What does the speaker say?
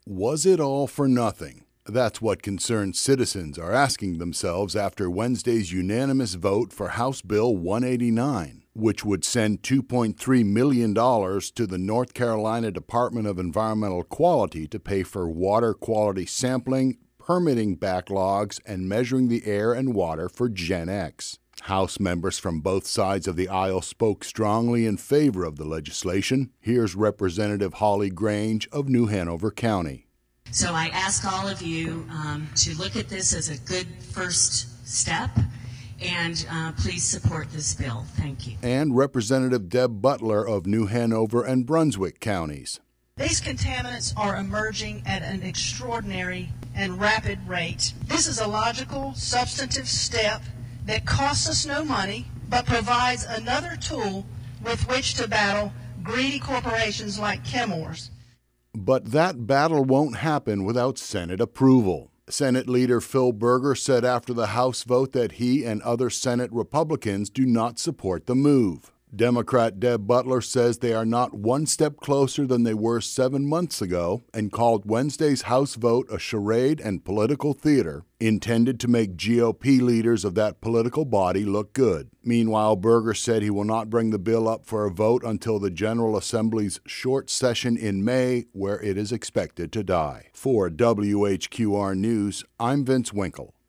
Was it all for nothing? That's what concerned citizens are asking themselves after Wednesday's unanimous vote for House Bill 189, which would send $2.3 million to the North Carolina Department of Environmental Quality to pay for water quality sampling, permitting backlogs, and measuring the air and water for Gen X. House members from both sides of the aisle spoke strongly in favor of the legislation. Here's Representative Holly Grange of New Hanover County. So I ask all of you to look at this as a good first step, and please support this bill. Thank you. And Representative Deb Butler of New Hanover and Brunswick counties. These contaminants are emerging at an extraordinary and rapid rate. This is a logical, substantive step that costs us no money, but provides another tool with which to battle greedy corporations like Chemours. But that battle won't happen without Senate approval. Senate Leader Phil Berger said after the House vote that he and other Senate Republicans do not support the move. Democrat Deb Butler says they are not one step closer than they were 7 months ago and called Wednesday's House vote a charade and political theater intended to make GOP leaders of that political body look good. Meanwhile, Berger said he will not bring the bill up for a vote until the General Assembly's short session in May, where it is expected to die. For WHQR News, I'm Vince Winkle.